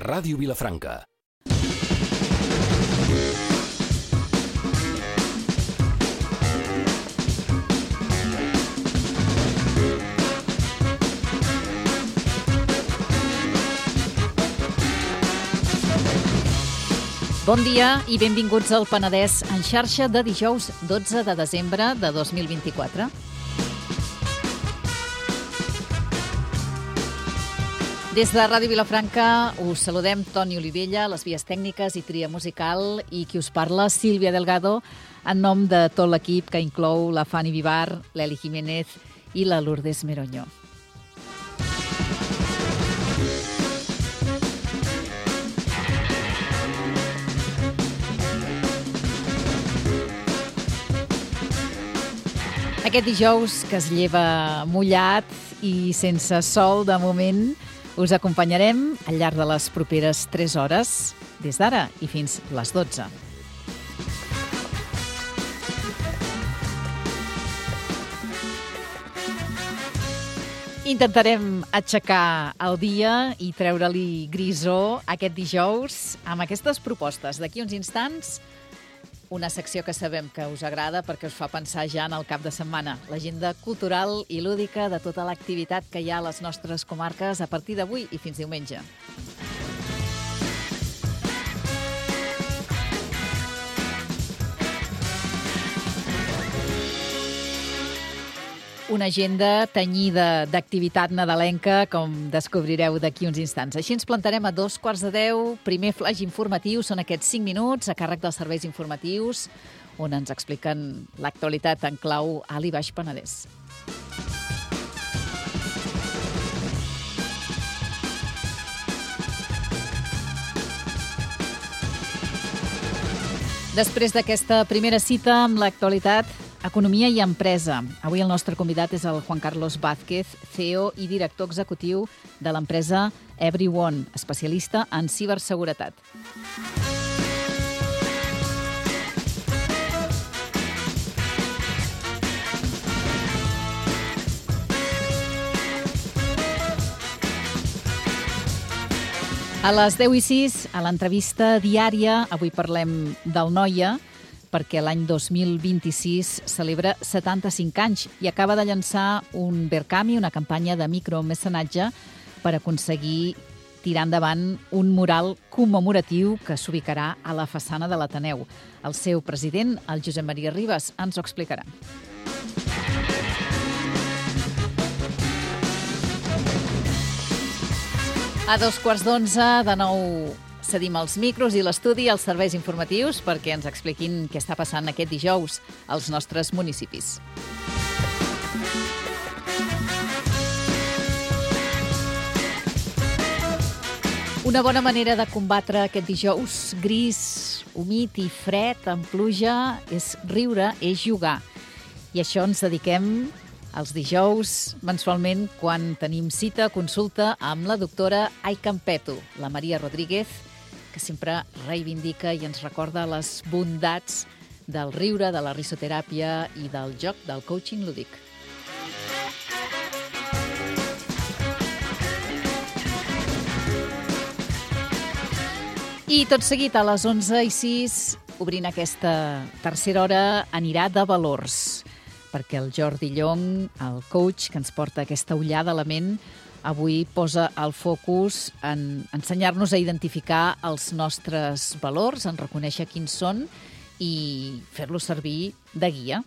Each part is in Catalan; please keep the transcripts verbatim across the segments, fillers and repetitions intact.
Ràdio Vilafranca. Bon dia i benvinguts al Penedès en xarxa de dijous dotze de desembre de dos mil vint-i-quatre. Des de Ràdio Vilafranca us saludem Toni Olivella, les vies tècniques i tria musical, i qui us parla, Sílvia Delgado, en nom de tot l'equip que inclou la Fanny Vivar, l'Eli Jiménez i la Lourdes Meroño. Aquest dijous que es lleva mullat i sense sol de moment, us acompanyarem al llarg de les properes tres hores, des d'ara i fins les dotze. Intentarem aixecar el dia i treure-li grisó aquest dijous amb aquestes propostes. D'aquí uns instants, una secció que sabem que us agrada perquè us fa pensar ja en el cap de setmana. L'agenda cultural i lúdica de tota l'activitat que hi ha a les nostres comarques a partir d'avui i fins diumenge. Una agenda tenyida d'activitat nadalenca, com descobrireu d'aquí uns instants. Així ens plantarem a dos quarts de deu. Primer flaix informatiu, són aquests cinc minuts a càrrec dels serveis informatius, on ens expliquen l'actualitat en clau Alt i Baix Penedès. Després d'aquesta primera cita amb l'actualitat, economia i empresa. Avui el nostre convidat és el Juan Carlos Vázquez, C E O i director executiu de l'empresa Everyone, especialista en ciberseguretat. A les deu i sis, a l'entrevista diària, avui parlem del Noia, perquè l'any dos mil vint-i-sis celebra setanta-cinc anys i acaba de llançar un Verkami, una campanya de micromecenatge per aconseguir tirar endavant un mural commemoratiu que s'ubicarà a la façana de l'Ateneu. El seu president, el Josep Maria Ribas, ens ho explicarà. A dos quarts d'onze, de nou, cedim els micros i l'estudi als serveis informatius perquè ens expliquin què està passant aquest dijous als nostres municipis. Una bona manera de combatre aquest dijous gris, humit i fred, amb pluja, és riure, és jugar. I això ens dediquem els dijous, mensualment, quan tenim cita, consulta amb la doctora Aikampetu, la Maria Rodríguez, que sempre reivindica i ens recorda les bondats del riure, de la risoteràpia i del joc, del coaching lúdic. I tot seguit, a les onze i sis, obrint aquesta tercera hora, anirà de valors, perquè el Jordi Llong, el coach que ens porta aquesta ullada a la ment, avui posa el focus en ensenyar-nos a identificar els nostres valors, en reconèixer quins són i fer-los servir de guia.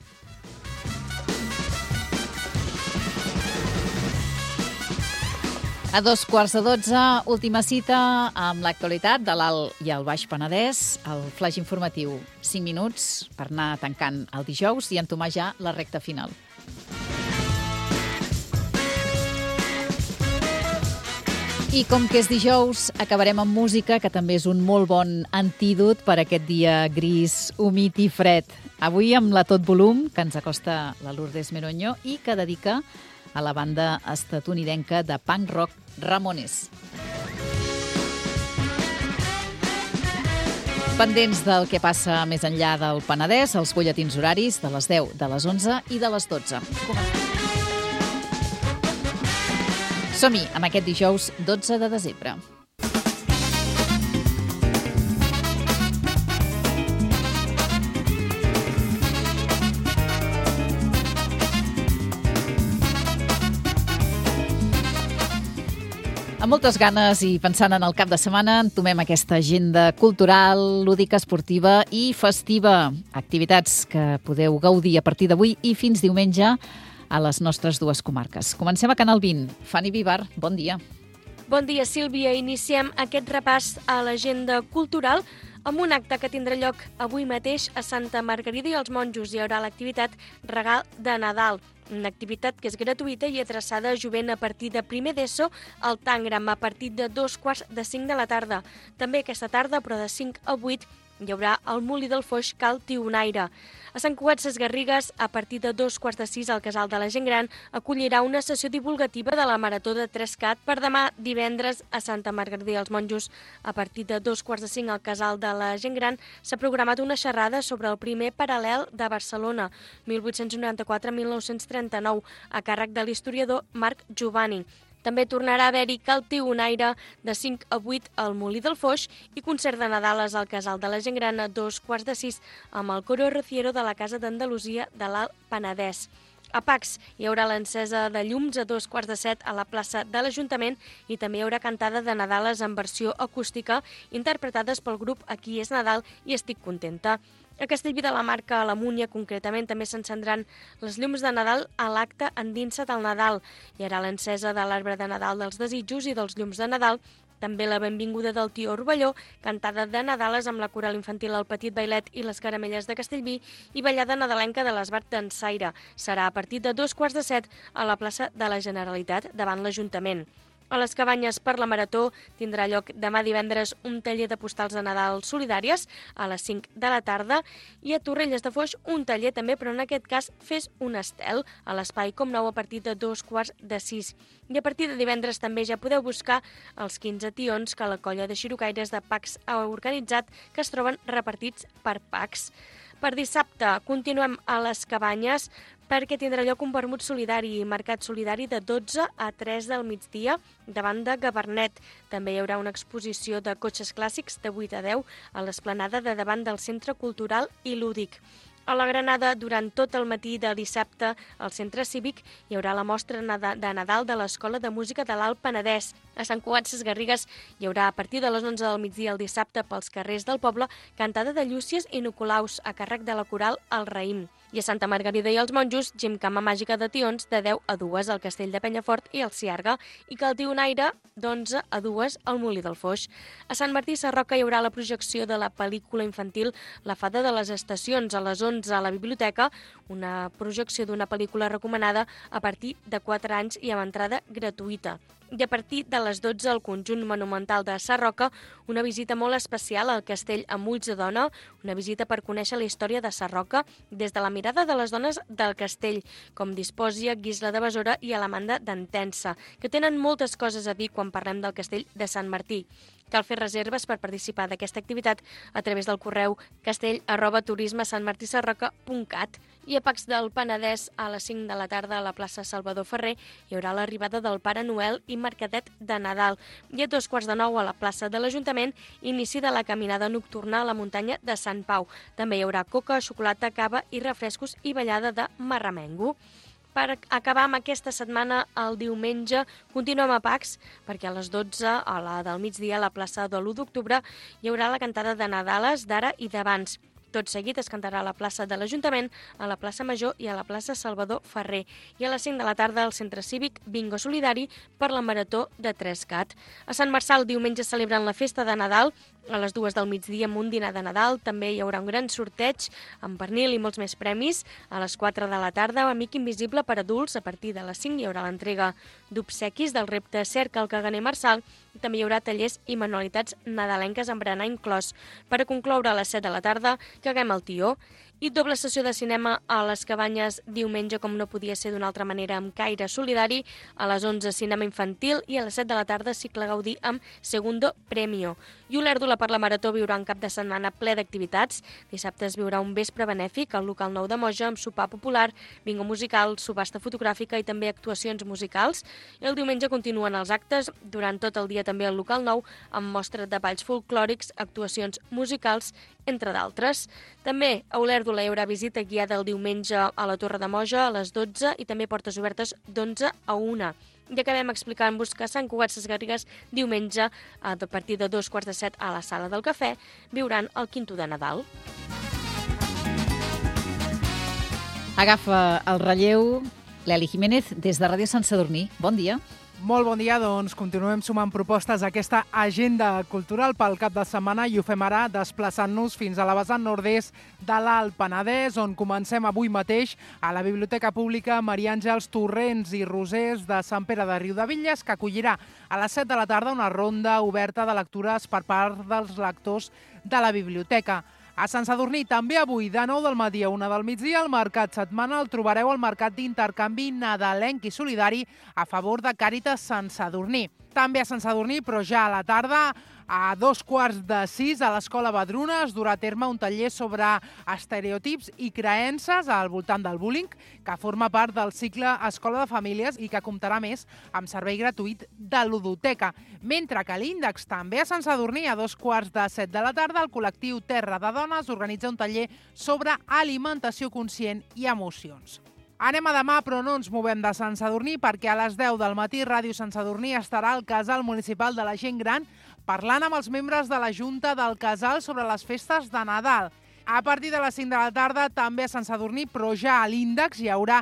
A dos quarts de dotze, última cita amb l'actualitat de l'Alt i el Baix Penedès, el flaix informatiu, cinc minuts per anar tancant el dijous i entomar ja la recta final. I com que és dijous, acabarem amb música, que també és un molt bon antídot per aquest dia gris, humit i fred. Avui amb la Tot Volum, que ens acosta la Lourdes Meroño i que dedica a la banda estatunidenca de punk rock Ramones. Pendents del que passa més enllà del Penedès, els butlletins horaris de les deu, de les onze i de les dotze. Som-hi amb aquest dijous dotze de desembre. Amb moltes ganes i pensant en el cap de setmana, entomem aquesta agenda cultural, lúdica, esportiva i festiva. Activitats que podeu gaudir a partir d'avui i fins diumenge a les nostres dues comarques. Comencem a Canal vint. Fanny Vivar, bon dia. Bon dia, Sílvia. Iniciem aquest repàs a l'agenda cultural amb un acte que tindrà lloc avui mateix a Santa Margarida i els Monjos. Hi haurà l'activitat Regal de Nadal, una activitat que és gratuïta i adreçada a jovent a partir de primer d'ESO al Tangram, a partir de dos quarts de cinc de la tarda. També aquesta tarda, però de cinc a vuit, hi haurà el Molí del Foix Cal Tionaire. A Sant Cugat Sesgarrigues, a partir de dos quarts de sis, el Casal de la Gent Gran acollirà una sessió divulgativa de la Marató de tres cat per demà divendres a Santa Margarida i els Monjos. A partir de dos quarts de cinc, al Casal de la Gent Gran s'ha programat una xerrada sobre el primer paral·lel de Barcelona, mil vuit-cents noranta-quatre a mil nou-cents trenta-nou, a càrrec de l'historiador Marc Giovanni. També tornarà a haver-hi Cal Tionaire de cinc a vuit al Molí del Foix i concert de Nadales al Casal de la Gent Gran a dos quarts de sis amb el Coro Rociero de la Casa d'Andalusia de l'Alt Penedès. A Pacs hi haurà l'encesa de llums a dos quarts de set a la plaça de l'Ajuntament i també hi haurà cantada de Nadales en versió acústica interpretades pel grup Aquí és Nadal i estic contenta. A Castellví de la Marca, a la Múnia, concretament, també s'encendran les llums de Nadal a l'acte Endinsa't al Nadal. Hi haurà l'encesa de l'arbre de Nadal dels desitjos i dels llums de Nadal, també la benvinguda del Tió Rovelló, cantada de Nadales amb la coral infantil El Petit Bailet i les Caramelles de Castellví i ballada nadalenca de l'Esbart d'en Saire. Serà a partir de dos quarts de set a la plaça de la Generalitat davant l'Ajuntament. A les Cabanyes per la Marató tindrà lloc demà divendres un taller de postals de Nadal solidàries a les cinc de la tarda i a Torrelles de Foix un taller també, però en aquest cas Fes un estel a l'Espai Com Nou a partir de dos quarts de sis. I a partir de divendres també ja podeu buscar els quinze tions que la colla de xirocaires de Pacs ha organitzat, que es troben repartits per Pacs. Per dissabte continuem a les Cabanyes perquè tindrà lloc un vermut solidari i mercat solidari de dotze a tres del migdia davant de Gabarnet. També hi haurà una exposició de cotxes clàssics de vuit a deu a l'esplanada de davant del Centre Cultural i Lúdic. A la Granada, durant tot el matí de dissabte, al Centre Cívic hi haurà la mostra de Nadal de l'Escola de Música de l'Alt Penedès. A Sant Cugat Sesgarrigues hi haurà a partir de les onze del migdia el dissabte pels carrers del poble cantada de Llúcies i Nicolaus a càrrec de la coral El Raïm. I a Santa Margarida i els Monjos, gimcama màgica de tions de deu a dues al Castell de Penyafort i el Ciarga i Cal Tionaire d'onze a dues al Molí del Foix. A Sant Martí Sarroca hi haurà la projecció de la pel·lícula infantil La Fada de les Estacions a les onze a la biblioteca, una projecció d'una pel·lícula recomanada a partir de quatre anys i amb entrada gratuïta. I a partir de les dotze al conjunt monumental de Sarroca, una visita molt especial al castell amb ulls de dona, una visita per conèixer la història de Sarroca des de la mirada de les dones del castell, com Dispòsia, Guisla de Besora i Alamanda d'Entença, que tenen moltes coses a dir quan parlem del castell de Sant Martí. Cal fer reserves per participar d'aquesta activitat a través del correu castell arroba turisme sant martí sarroca punt cat. I a Pacs del Penedès, a les cinc de la tarda a la plaça Salvador Ferrer, hi haurà l'arribada del Pare Noel i mercadet de Nadal. I a dos quarts de nou a la plaça de l'Ajuntament, inici de la caminada nocturna a la muntanya de Sant Pau. També hi haurà coca, xocolata, cava i refrescos i ballada de marramengo. Per acabar amb aquesta setmana, el diumenge, continuem a Pacs, perquè a les dotze, a la del migdia, a la plaça de l'u d'octubre, hi haurà la cantada de Nadales d'ara i d'abans. Tot seguit es cantarà a la plaça de l'Ajuntament, a la plaça Major i a la plaça Salvador Ferrer. I a les cinc de la tarda al Centre Cívic, bingo solidari per la Marató de tres cat. A Sant Marçal, diumenge celebren la festa de Nadal, a les dues del migdia amb un dinar de Nadal. També hi haurà un gran sorteig amb pernil i molts més premis. A les quatre de la tarda, Amic Invisible per adults. A partir de les cinc hi haurà l'entrega d'obsequis del repte Cerca el Caganer Marçal. També hi haurà tallers i manualitats nadalenques amb berenar inclòs. Per a concloure, a les set de la tarda, caguem el tió. I doble sessió de cinema a les Cabanyes diumenge, com no podia ser d'una altra manera, amb caire solidari. A les onze, cinema infantil, i a les set de la tarda, cicle Gaudí amb Segundo Premio. I Olèrdola per la Marató viurà un cap de setmana ple d'activitats. Dissabte es viurà un vespre benèfic al local nou de Moja amb sopar popular, bingo musical, subhasta fotogràfica i també actuacions musicals. I el diumenge continuen els actes, durant tot el dia també al local nou, amb mostra de balls folclòrics, actuacions musicals, entre d'altres. També a Olèrdola hi haurà visita guiada el diumenge a la Torre de Moja a les dotze i també portes obertes d'onze a una. I acabem explicant-vos que Sant Cugat Sesgarrigues diumenge, a partir de dos quarts de set a la Sala del Cafè, viuran el Quinto de Nadal. Agafa el relleu l'Eli Jiménez des de Ràdio Sant Sadurní. Bon dia. Molt bon dia, doncs continuem sumant propostes a aquesta agenda cultural pel cap de setmana i ho fem ara desplaçant-nos fins a la vessant nord-est de l'Alt Penedès, on comencem avui mateix a la Biblioteca Pública Maria Àngels Torrents i Rosés de Sant Pere de Riudebitlles, que acollirà a les set de la tarda una ronda oberta de lectures per part dels lectors de la biblioteca. A Sant Sadurní, també avui, de nou del matí a una del migdia, al Mercat Setmanal trobareu el mercat d'intercanvi nadalenc i solidari a favor de Càritas Sant Sadurní. També a Sant Sadurní, però ja a la tarda, a dos quarts de sis, a l'Escola Badruna es durà a terme un taller sobre estereotips i creences al voltant del bullying, que forma part del cicle Escola de Famílies i que comptarà més amb servei gratuït de ludoteca. Mentre que a l'Índex, també a Sant Sadurní, a dos quarts de set de la tarda, el col·lectiu Terra de Dones organitza un taller sobre alimentació conscient i emocions. Anem a demà, però no ens movem de Sant Sadurní, perquè a les deu del matí Ràdio Sant Sadurní estarà al Casal Municipal de la Gent Gran parlant amb els membres de la Junta del Casal sobre les festes de Nadal. A partir de les cinc de la tarda, també a Sant Sadurní, però ja a l'Índex hi haurà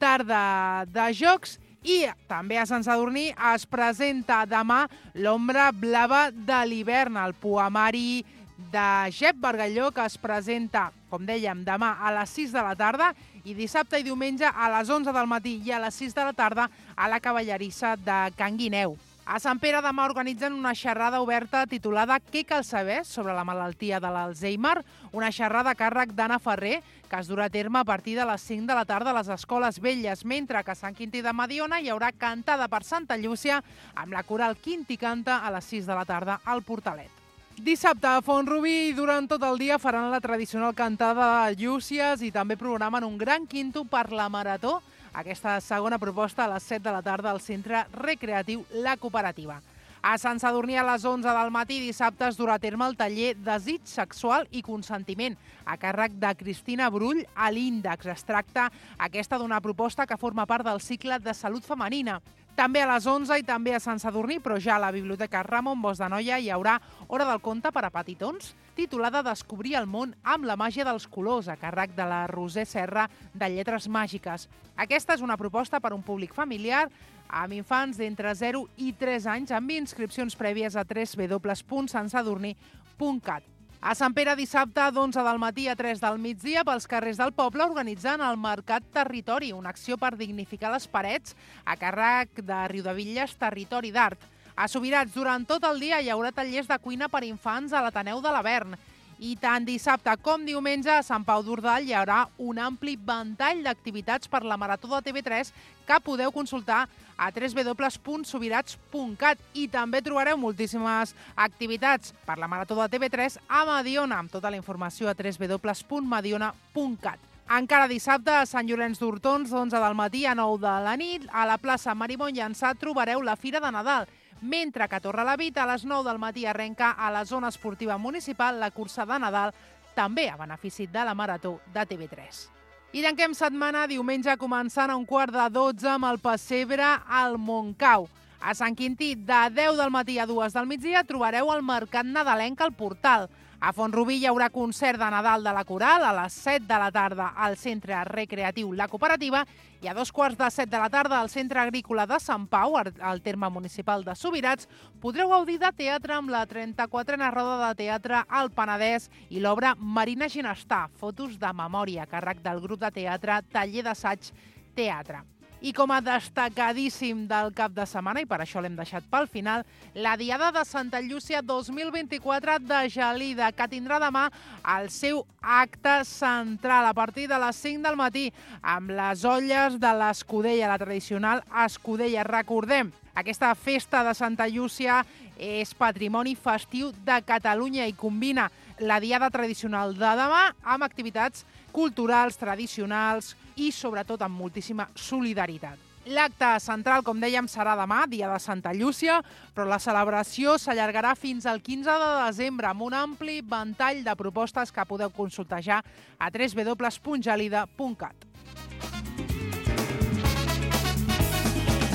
tarda de jocs i també a Sant Sadurní es presenta demà l'Ombra Blava de l'hivern, el poemari de Jep Bargalló, que es presenta, com dèiem, demà a les sis de la tarda i dissabte i diumenge a les onze del matí i a les sis de la tarda a la Cavallerissa de Can Guineu. A Sant Pere demà organitzen una xerrada oberta titulada Què cal saber sobre la malaltia de l'Alzheimer, una xerrada a càrrec d'Anna Ferrer, que es durà a terme a partir de les cinc de la tarda a les Escoles Velles, mentre que a Sant Quintí de Mediona hi haurà cantada per Santa Llúcia amb la coral Quinti Canta a les sis de la tarda al Portalet. Dissabte a Font-rubí i durant tot el dia faran la tradicional cantada de Llúcies i també programen un gran quinto per la Marató, aquesta segona proposta a les set de la tarda al Centre Recreatiu La Cooperativa. A Sant Sadurní a les onze del matí dissabte es durà a terme el taller Desig sexual i consentiment, a càrrec de Cristina Brull a l'Índex. Es tracta aquesta d'una proposta que forma part del cicle de salut femenina. També a les onze i també a Sant Sadurní, però ja a la Biblioteca Ramon Bosch de Noia hi haurà Hora del conte per a petitons, titulada Descobrir el món amb la màgia dels colors, a càrrec de la Roser Serra de Lletres Màgiques. Aquesta és una proposta per a un públic familiar amb infants d'entre zero i tres anys amb inscripcions prèvies a w w w punt sant sadurní punt cat. A Sant Pere dissabte d'onze del matí a tres del migdia pels carrers del poble organitzant el Mercat Territori, una acció per dignificar les parets a càrrec de Riudebitlles Territori d'Art. A Subirats durant tot el dia hi haurà tallers de cuina per infants a l'Ateneu de l'Avern. I tant dissabte com diumenge a Sant Pau d'Ordal hi haurà un ampli ventall d'activitats per la Marató de T V tres que podeu consultar a w w w punt subirats punt cat i també trobareu moltíssimes activitats per la Marató de T V tres a Mediona, amb tota la informació a w w w punt mediona punt cat. Encara dissabte a Sant Llorenç d'Hortons, d'onze del matí a nou de la nit, a la plaça Marimon Llançà trobareu la Fira de Nadal, mentre que a Torrelavit a les nou del matí arrenca a la zona esportiva municipal la cursa de Nadal, també a benefici de la Marató de T V tres. I tanquem setmana diumenge començant a un quart de dotze amb el pessebre al Montcau. A Sant Quintí, de deu del matí a dues del migdia, trobareu el Mercat Nadalenc al Portal. A Font-rubí hi haurà concert de Nadal de la Coral a les set de la tarda al Centre Recreatiu La Cooperativa i a dos quarts de set de la tarda al Centre Agrícola de Sant Pau, al terme municipal de Subirats, podreu gaudir de teatre amb la trenta-quatrena Roda de Teatre al Penedès i l'obra Marina Ginestà, fotos de memòria, a càrrec del grup de teatre Taller d'Assaig Teatre. I com a destacadíssim del cap de setmana, i per això l'hem deixat pel final, la Diada de Santa Llúcia dos mil vint-i-quatre de Gelida, que tindrà demà el seu acte central a partir de les cinc del matí, amb les olles de l'Escudella, la tradicional Escudella. Recordem, aquesta festa de Santa Llúcia és patrimoni festiu de Catalunya i combina la Diada tradicional de demà amb activitats culturals, tradicionals i, sobretot, amb moltíssima solidaritat. L'acte central, com dèiem, serà demà, dia de Santa Llúcia, però la celebració s'allargarà fins al quinze de desembre amb un ampli ventall de propostes que podeu consultar ja a w w w punt gelida punt cat.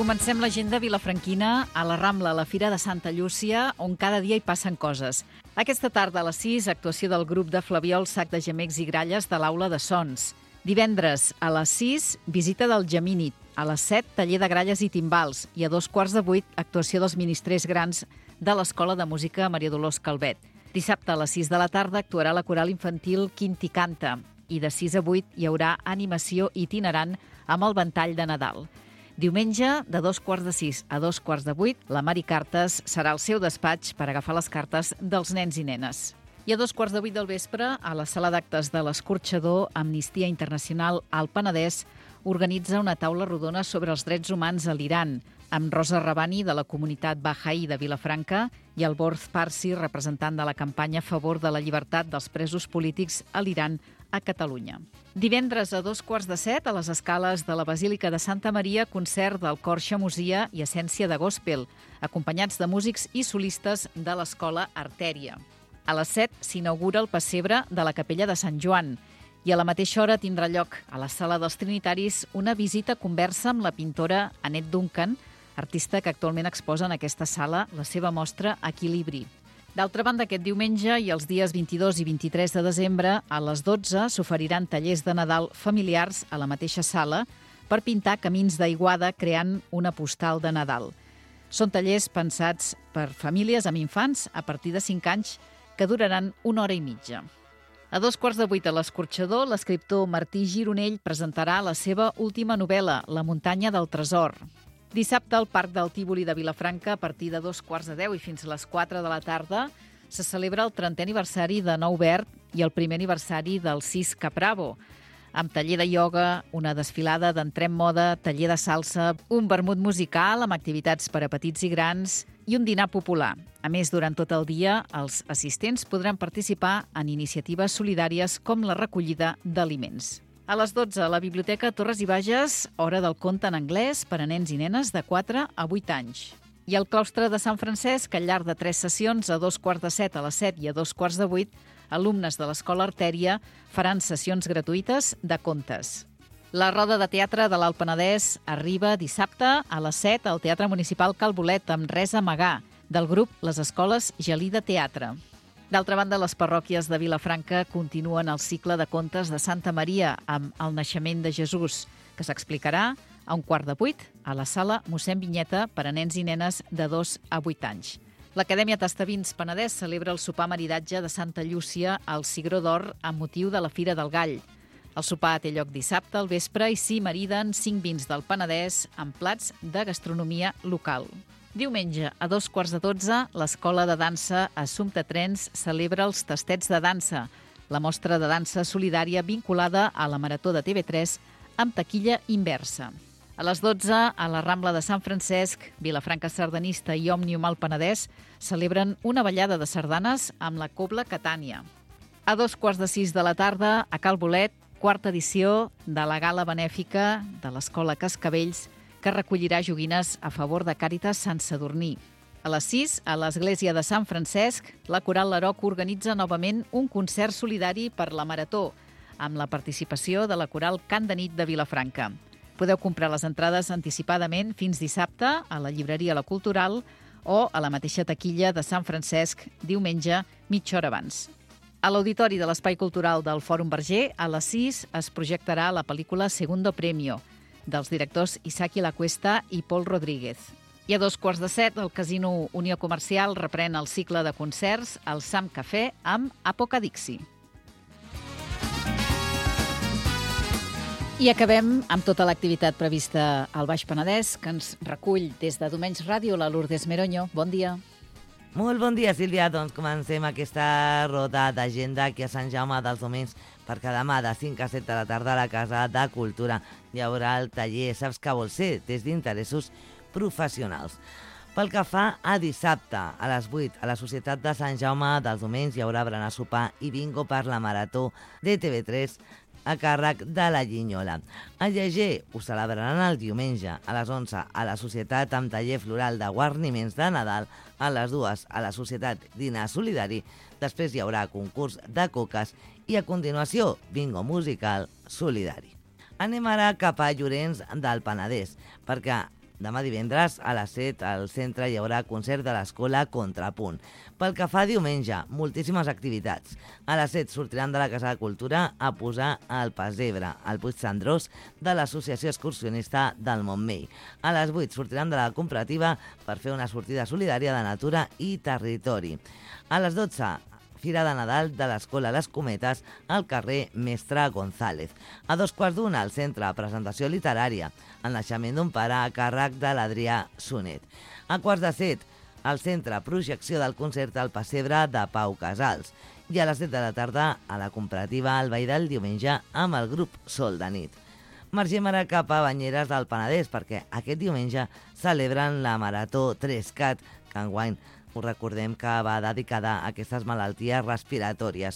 Comencem l'agenda vilafranquina a la Rambla, a la Fira de Santa Llúcia, on cada dia hi passen coses. Aquesta tarda a les sis, actuació del grup de Flabiol, Sac de Gemecs i Gralles de l'Aula de Sons. Divendres a les sis, visita del Gemini. A les set, taller de gralles i timbals. I a dos quarts de vuit, actuació dels ministrers grans de l'Escola de Música Maria Dolors Calvet. Dissabte a les sis de la tarda actuarà la coral infantil Quinti Canta. I de sis a vuit hi haurà animació itinerant amb el ventall de Nadal. Diumenge, de dos quarts de sis a dos quarts de vuit, la Mari Cartes serà al seu despatx per agafar les cartes dels nens i nenes. I a dos quarts de vuit del vespre, a la sala d'actes de l'Escorxador, Amnistia Internacional al Penedès organitza una taula rodona sobre els drets humans a l'Iran, amb Rosa Rabani, de la comunitat Baha'i de Vilafranca, i el Borth Parsi, representant de la campanya a favor de la llibertat dels presos polítics a l'Iran a Catalunya. Divendres a dos quarts de set, a les escales de la Basílica de Santa Maria, concert del Cor Xamosia i Essència de Gospel, acompanyats de músics i solistes de l'Escola Artèria. A les set s'inaugura el pessebre de la Capella de Sant Joan i a la mateixa hora tindrà lloc a la Sala dels Trinitaris una visita conversa amb la pintora Annette Duncan, artista que actualment exposa en aquesta sala la seva mostra Equilibri. D'altra banda, aquest diumenge i els dies vint-i-dos i vint-i-tres de desembre, a les dotze s'oferiran tallers de Nadal familiars a la mateixa sala per pintar camins d'aiguada creant una postal de Nadal. Són tallers pensats per famílies amb infants a partir de cinc anys que duraran una hora i mitja. A dos quarts de vuit a l'Escorxador, l'escriptor Martí Gironell presentarà la seva última novel·la, La muntanya del tresor. Dissabte, al Parc del Tívoli de Vilafranca, a partir de dos quarts de deu i fins a les quatre de la tarda, se celebra el trentè aniversari de Nou Verd i el primer aniversari del Sis Capravo, amb taller de ioga, una desfilada d'entrem moda, taller de salsa, un vermut musical amb activitats per a petits i grans i un dinar popular. A més, durant tot el dia, els assistents podran participar en iniciatives solidàries com la recollida d'aliments. A les dotze, a la Biblioteca Torres i Bages, hora del conte en anglès per a nens i nenes de quatre a vuit anys. I al claustre de Sant Francesc, al llarg de tres sessions, a dos quarts de set, a les set i a dos quarts de vuit, alumnes de l'Escola Artèria faran sessions gratuïtes de contes. La roda de teatre de l'Alt Penedès arriba dissabte a les set al Teatre Municipal Cal Bolet amb Res a amagar, del grup Les Escoles Gelida Teatre. D'altra banda, les parròquies de Vilafranca continuen el cicle de contes de Santa Maria amb el naixement de Jesús, que s'explicarà a un quart de vuit a la sala Mossèn Vinyeta per a nens i nenes de dos a vuit anys. L'Acadèmia Tastavins Penedès celebra el sopar maridatge de Santa Llúcia al Cigró d'Or amb motiu de la Fira del Gall. El sopar té lloc dissabte al vespre i s'hi mariden cinc vins del Penedès amb plats de gastronomia local. Diumenge, a dos quarts de dotze, l'Escola de Dansa Assumpta Trens celebra els Tastets de Dansa, la mostra de dansa solidària vinculada a la Marató de T V tres amb taquilla inversa. A les dotze, a la Rambla de Sant Francesc, Vilafranca Sardanista i Òmnium al Penedès celebren una ballada de sardanes amb la Cobla Catània. A dos quarts de sis de la tarda, a Cal Bolet, quarta edició de la gala benèfica de l'Escola Cascavells, que recollirà joguines a favor de Càritas Sant Sadurní. A les sis, a l'Església de Sant Francesc, la Coral Laroc organitza novament un concert solidari per la Marató, amb la participació de la Coral Cant de Nit de Vilafranca. Podeu comprar les entrades anticipadament fins dissabte a la llibreria La Cultural o a la mateixa taquilla de Sant Francesc diumenge mitja hora abans. A l'Auditori de l'Espai Cultural del Fòrum Verger, a les sis es projectarà la pel·lícula Segundo Premio, dels directors Isaki Lacuesta i Pol Rodríguez. I a dos quarts de set, el Casino Unió Comercial reprèn el cicle de concerts al Sam Cafè amb Apocadixi. I acabem amb tota l'activitat prevista al Baix Penedès, que ens recull des de Domenys Ràdio la Lourdes Meronyo. Bon dia. Molt bon dia, Sílvia. Doncs comencem aquesta roda d'agenda aquí a Sant Jaume dels Domenys, perquè demà de cinc a set de la tarda a la Casa de Cultura hi haurà el taller Saps què vol ser? Des d'interessos professionals. Pel que fa a dissabte, a les vuit, a la Societat de Sant Jaume dels Domenys hi haurà berenar, sopar i bingo per la Marató de T V tres a càrrec de la Llinyola. El Lleger ho celebraran el diumenge a les onze a la Societat amb taller floral de guarniments de Nadal, a les dues a la Societat dinar solidari, després hi haurà concurs de coques i a continuació bingo musical solidari. Anem ara cap a Llorenç del Penedès, perquè Demà divendres a les set al centre hi haurà concert de l'escola Contrapunt. Pel que fa a diumenge, moltíssimes activitats. A les set sortiran de la Casa de Cultura a posar el pessebre, al Puig Cendrós de l'Associació Excursionista del Montmell. A les vuit sortiran de la Comparativa per fer una sortida solidària de natura i territori. A les dotze, Fira de Nadal de l'Escola Les Cometes al carrer Mestre González. A dos quarts d'una al centre, presentació literària, el naixement d'un pare a càrrec de l'Adrià Sonet. A quarts de set, al centre, projecció del concert al pessebre de Pau Casals. I a les set de la tarda, a la Comparativa al Ball del diumenge amb el grup Sol de Nit. Margem ara cap a Banyeres del Penedès perquè aquest diumenge celebren la Marató tres cat, que enguany us recordem que va dedicada a aquestes malalties respiratòries.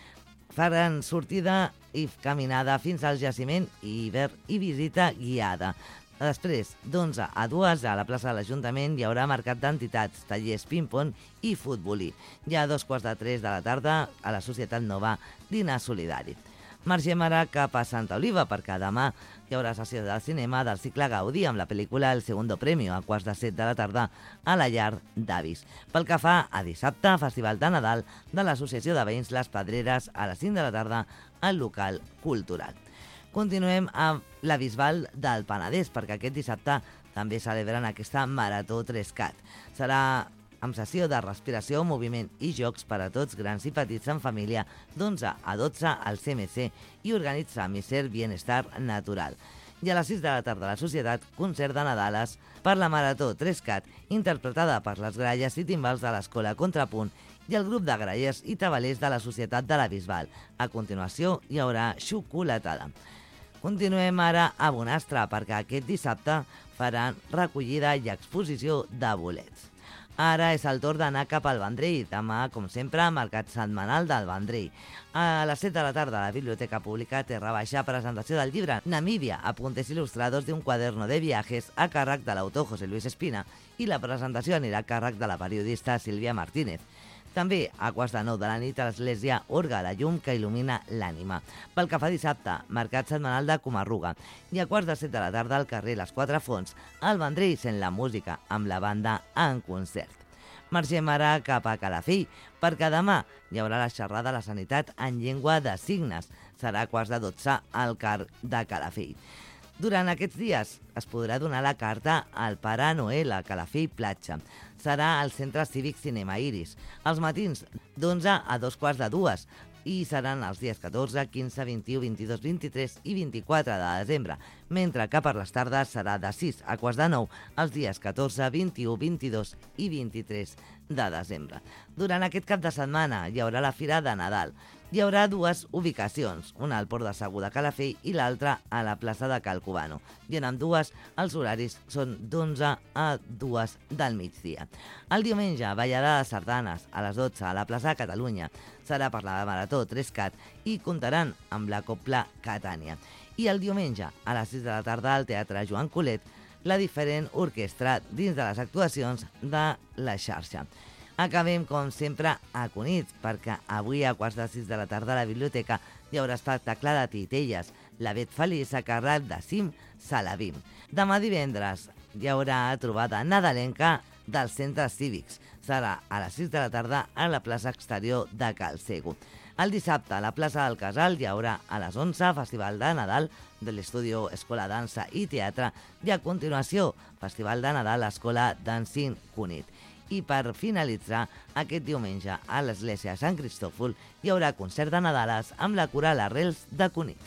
Faran sortida i caminada fins al jaciment i, i visita guiada. Després, d'onze a dues, a la plaça de l'Ajuntament hi haurà mercat d'entitats, tallers, ping-pong i futbolí. I a dos quarts de tres de la tarda, a la Societat Nova, dinar solidari. Margem ara cap a Santa Oliva, perquè demà hi haurà sessió de cinema del cicle Gaudí amb la pel·lícula El Segundo Premio, a quarts de set de la tarda, a la llar d'Avis. Pel que fa a dissabte, Festival de Nadal de l'Associació de Veïns Les Pedreres a les cinc de la tarda al local cultural. Continuem amb la Bisbal del Penedès, perquè aquest dissabte també celebren aquesta Marató tres cat. Serà amb sessió de respiració, moviment i jocs per a tots grans i petits en família d'onze a dotze al C M C i organitza Miser Bienestar Natural. I a les sis de la tarda a la Societat, concert de Nadales per la Marató tres cat, interpretada per les gralles i timbals de l'Escola Contrapunt i el grup de grallers i tabalers de la Societat de la Bisbal. A continuació hi haurà xocolatada. Continuem ara a Bonastre, perquè aquest dissabte faran recollida i exposició de bolets. Ara és el torn d'anar cap al Vendrell. Demà, com sempre, mercat setmanal del Vendrell. A les set de la tarda, la Biblioteca Pública Terra Baixa, presentació del llibre Namibia, apuntes il·lustrados de un cuaderno de viajes a càrrec de l'autor José Luis Espina, i la presentació anirà a càrrec de la periodista Sílvia Martínez. També, a quarts de nou de la nit, a l'Església Orga, la llum que il·lumina l'ànima. Pel que fa dissabte, mercat setmanal de Comarruga. I a quarts de set de la tarda, al carrer Les Quatre Fonts, al Vendrell sent la música amb la banda en concert. Marxem ara cap a Calafell, perquè demà hi haurà la xerrada de la sanitat en llengua de signes. Serà a quarts de dotze al car de Calafell. Durant aquests dies es podrà donar la carta al Pare Noel a Calafell Platja. Serà al Centre Cívic Cinema Iris, als matins d'onze a dos quarts de dues, i seran els dies catorze, quinze, vint-i-u, vint-i-dos, vint-i-tres i vint-i-quatre de desembre, mentre que per les tardes serà de sis a quarts de nou els dies catorze, vint-i-u, vint-i-dos i vint-i-tres de desembre. Durant aquest cap de setmana hi haurà la Fira de Nadal. Hi haurà dues ubicacions, una al Port de Segur de Calafell i l'altra a la plaça de Cal Cubano. I en ambdues els horaris són d'onze a dues del migdia. El diumenge, ballada de sardanes a les dotze a la plaça de Catalunya. Serà per la Marató tres cat i comptaran amb la Copla Catània. I el diumenge, a les sis de la tarda, al Teatre Joan Colet, la diferent orquestra dins de les actuacions de la xarxa. Acabem, com sempre, a Cunit, perquè avui a quarts de sis de la tarda a la biblioteca hi haurà espectacle de titelles, La Bet Feliç a càrrec de Sim Salavim. Demà divendres hi haurà trobada nadalenca dels centres cívics. Serà a les sis de la tarda a la plaça exterior de Cal Sego. El dissabte a la plaça del Casal hi haurà a les onze Festival de Nadal de l'Estudio Escola Dansa i Teatre i a continuació Festival de Nadal Escola Dancing Cunit. I per finalitzar, aquest diumenge a l'Església Sant Cristòfol hi haurà concert de Nadales amb la coral Arrels de Cunit.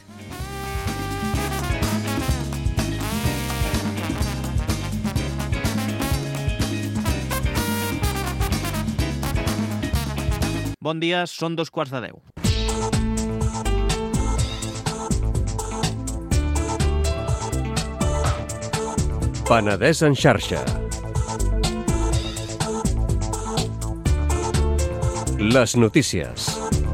Bon dia, són dos quarts de deu. Penedès en xarxa. Les notícies.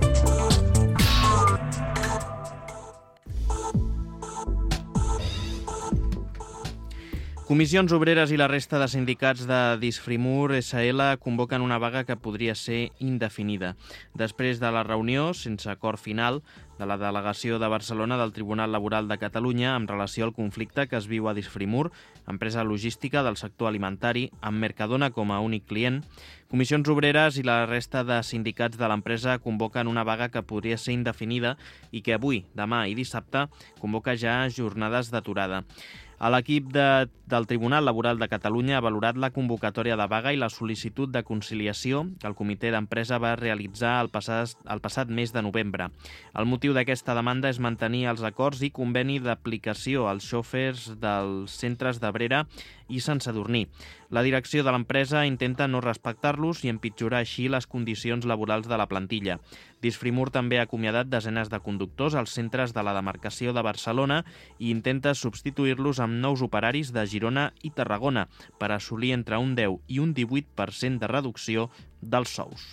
Comissions Obreres i la resta de sindicats de Disfrimur S L convoquen una vaga que podria ser indefinida. Després de la reunió, sense acord final, de la delegació de Barcelona del Tribunal Laboral de Catalunya en relació al conflicte que es viu a Disfrimur, empresa logística del sector alimentari, amb Mercadona com a únic client. Comissions Obreres i la resta de sindicats de l'empresa convoquen una vaga que podria ser indefinida i que avui, demà i dissabte convoca ja jornades d'aturada. L'equip de, del Tribunal Laboral de Catalunya ha valorat la convocatòria de vaga i la sol·licitud de conciliació que el comitè d'empresa va realitzar el passat, el passat mes de novembre. El motiu d'aquesta demanda és mantenir els acords i conveni d'aplicació als xòfers dels centres d'Abrera i Sant Sadurní. La direcció de l'empresa intenta no respectar-los i empitjorar així les condicions laborals de la plantilla. Disfrimur també ha acomiadat desenes de conductors als centres de la demarcació de Barcelona i intenta substituir-los amb nous operaris de Girona i Tarragona per assolir entre un deu i un divuit per cent de reducció dels sous.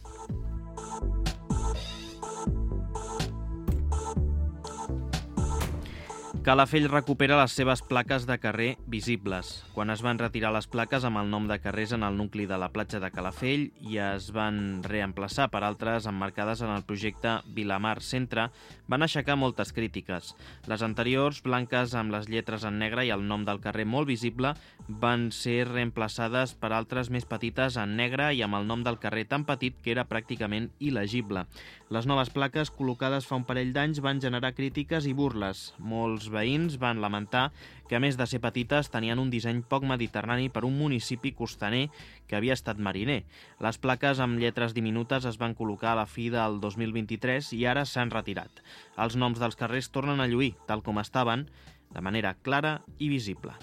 Calafell recupera les seves plaques de carrer visibles. Quan es van retirar les plaques amb el nom de carrers en el nucli de la platja de Calafell i es van reemplaçar per altres emmarcades en el projecte Vilamar Centre, van aixecar moltes crítiques. Les anteriors, blanques amb les lletres en negre i el nom del carrer molt visible, van ser reemplaçades per altres més petites en negre i amb el nom del carrer tan petit que era pràcticament il·legible. Les noves plaques, col·locades fa un parell d'anys, van generar crítiques i burles. Molts veïns van lamentar que, a més de ser petites, tenien un disseny poc mediterrani per un municipi costaner que havia estat mariner. Les plaques amb lletres diminutes es van col·locar a la fi del dos mil vint-i-tres i ara s'han retirat. Els noms dels carrers tornen a lluir, tal com estaven, de manera clara i visible.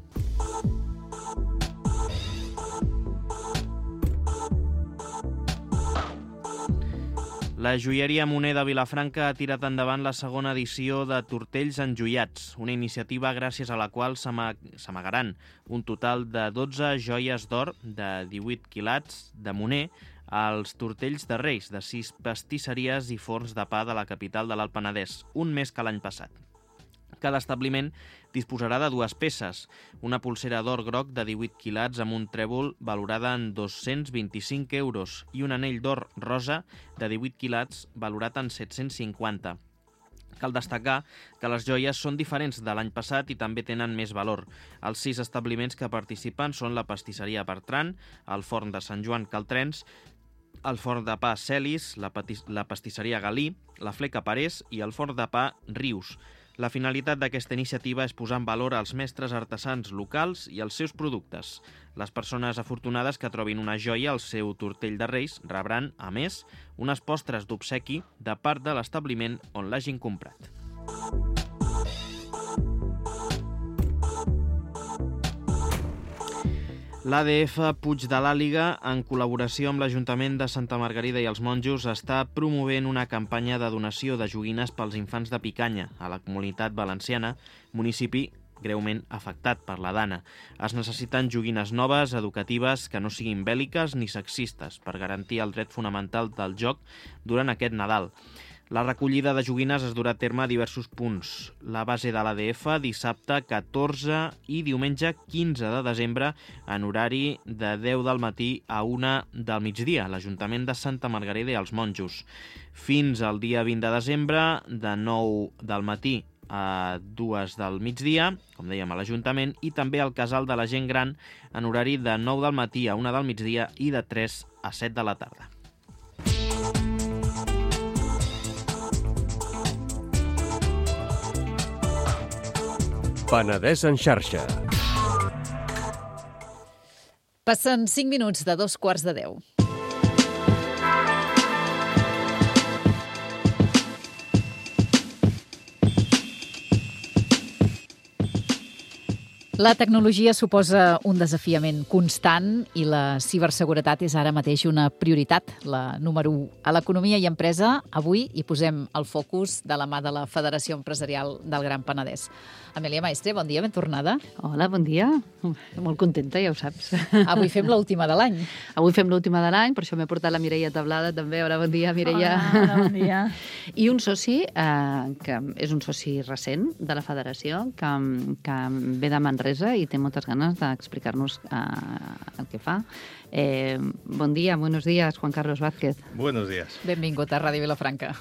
La joieria Moner de Vilafranca ha tirat endavant la segona edició de Tortells Enjoiats, una iniciativa gràcies a la qual s'amagaran un total de dotze joies d'or de divuit quilats de Moner als Tortells de Reis de sis pastisseries i forns de pa de la capital de l'Alt Penedès, un més que l'any passat. Cada establiment disposarà de dues peces, una polsera d'or groc de divuit quilats amb un trèvol valorada en dos-cents vint-i-cinc euros i un anell d'or rosa de divuit quilats valorat en set-cents cinquanta. Cal destacar que les joies són diferents de l'any passat i també tenen més valor. Els sis establiments que participen són la pastisseria Bertran, el forn de Sant Joan Caltrens, el forn de pa Celis, la, la pastisseria Galí, la Fleca Parés i el forn de pa Rius. La finalitat d'aquesta iniciativa és posar en valor els mestres artesans locals i els seus productes. Les persones afortunades que trobin una joia al seu tortell de Reis rebran, a més, unes postres d'obsequi de part de l'establiment on l'hagin comprat. L'A D F Puig de l'Àliga, en col·laboració amb l'Ajuntament de Santa Margarida i els Monjos, està promovent una campanya de donació de joguines pels infants de Picanya, a la Comunitat Valenciana, municipi greument afectat per la dana. Es necessiten joguines noves, educatives, que no siguin bèl·liques ni sexistes, per garantir el dret fonamental del joc durant aquest Nadal. La recollida de joguines es durà a terme a diversos punts. La base de l'A D F dissabte catorze i diumenge quinze de desembre en horari de deu del matí a una del migdia, a l'Ajuntament de Santa Margarida i els Monjos. Fins al dia vint de desembre, de nou del matí a dues del migdia, com dèiem, a l'Ajuntament, i també al Casal de la Gent Gran en horari de nou del matí a una del migdia i de tres a set de la tarda. Penedès en xarxa. Passen cinc minuts de dos quarts de deu. La tecnologia suposa un desafiament constant i la ciberseguretat és ara mateix una prioritat, la número u. A l'economia i empresa, avui hi posem el focus de la mà de la Federació Empresarial del Gran Penedès. Amèlia Maestre, bon dia, ben tornada. Hola, bon dia. Molt contenta, ja ho saps. Avui fem l'última de l'any. Avui fem l'última de l'any, per això m'he portat la Mireia Tablada també. Hola, bon dia, Mireia. Hola, bon dia. I un soci, eh, que és un soci recent de la Federació, que, que ve de Manresa i té moltes ganes d'explicar-nos eh, el que fa. Eh, bon dia, buenos días, Juan Carlos Vázquez. Buenos días. Benvingut a Ràdio Vilafranca.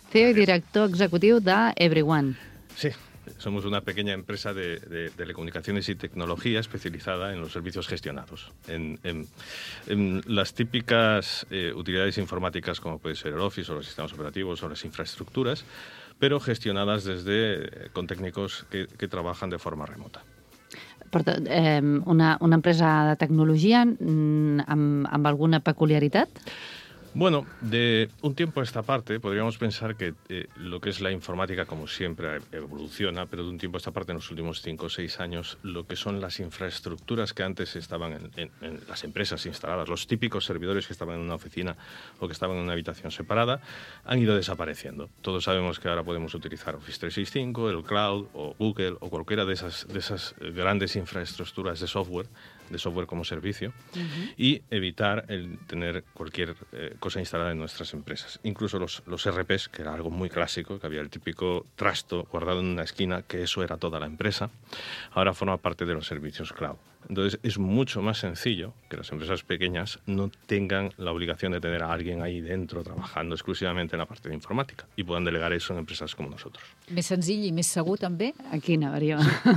C E O y director ejecutivo de Everyone. Sí. Somos una pequeña empresa de, de, de telecomunicaciones y tecnología especializada en los servicios gestionados, en, en, en las típicas eh, utilidades informáticas como puede ser el Office o los sistemas operativos o las infraestructuras, pero gestionadas desde con técnicos que, que trabajan de forma remota. Per tant, eh, una, una empresa de tecnologia amb, amb alguna peculiaritat? Bueno, de un tiempo a esta parte podríamos pensar que eh, lo que es la informática, como siempre, evoluciona, pero de un tiempo a esta parte, en los últimos cinco o seis años, lo que son las infraestructuras que antes estaban en, en, en las empresas instaladas, los típicos servidores que estaban en una oficina o que estaban en una habitación separada, han ido desapareciendo. Todos sabemos que ahora podemos utilizar Office trescientos sesenta y cinco, el Cloud o Google o cualquiera de esas, de esas grandes infraestructuras de software, de software como servicio, uh-huh. y evitar el tener cualquier eh, cosa instalada en nuestras empresas. Incluso los, los R Ps, que era algo muy clásico, que había el típico trasto guardado en una esquina, que eso era toda la empresa, ahora forma parte de los servicios cloud. Entonces es mucho más sencillo que las empresas pequeñas no tengan la obligación de tener a alguien ahí dentro trabajando exclusivamente en la parte de informática y puedan delegar eso en empresas como nosotros. Més senzill i més segur també? Aquí anaria.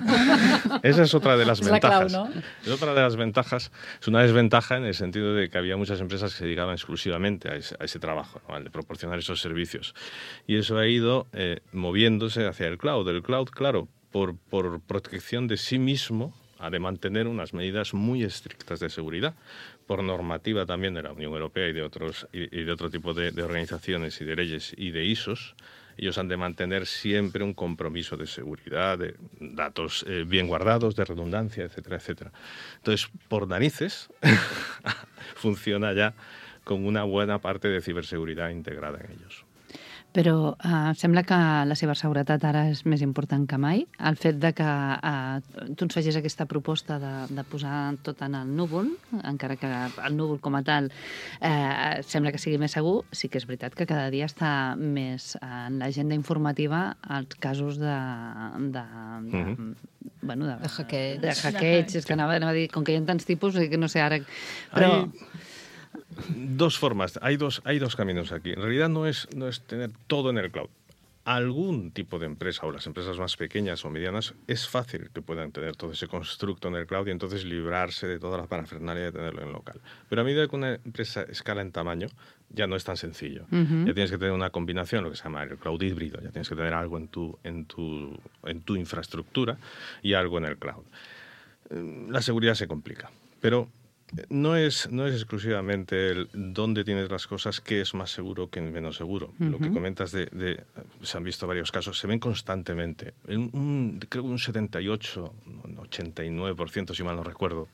Esa es otra de las es ventajas. La clau, ¿no? Es otra de las ventajas. Es una desventaja en el sentido de que había muchas empresas que se dedicaban exclusivamente a ese, a ese trabajo, ¿no? Al de proporcionar esos servicios. Y eso ha ido eh, moviéndose hacia el cloud. El cloud, claro, por, por protección de sí mismo, ha de mantener unas medidas muy estrictas de seguridad, por normativa también de la Unión Europea y de otros y, y de otro tipo de, de organizaciones y de leyes y de I S Os. Ellos han de mantener siempre un compromiso de seguridad, de datos eh, bien guardados, de redundancia, etcétera, etcétera. Entonces, por narices, funciona ya con una buena parte de ciberseguridad integrada en ellos. Però uh, sembla que la ciberseguretat ara és més important que mai. El fet de que uh, tu ens facis aquesta proposta de, de posar tot en el núvol, encara que el núvol com a tal uh, sembla que sigui més segur, sí que és veritat que cada dia està més en l'agenda informativa els casos de... de, de mm-hmm. bueno, de, de hackeig. De hackeig, és que anava, anava a dir, com que hi ha tants tipus, que no sé ara... Però... Hay dos formas, hay dos, hay dos caminos aquí. En realidad no es, no es tener todo en el cloud. Algún tipo de empresa o las empresas más pequeñas o medianas es fácil que puedan tener todo ese constructo en el cloud y entonces librarse de toda la parafernalia de tenerlo en local. Pero a medida que una empresa escala en tamaño, ya no es tan sencillo. Uh-huh. Ya tienes que tener una combinación, lo que se llama el cloud híbrido. Ya tienes que tener algo en tu, en tu, en tu infraestructura y algo en el cloud. La seguridad se complica, pero no es, no es exclusivamente el dónde tienes las cosas que es más seguro que menos seguro. Uh-huh. Lo que comentas de, de... Se han visto varios casos, se ven constantemente. Un, un, creo que un setenta y ocho, ochenta y nueve por ciento, si mal no recuerdo,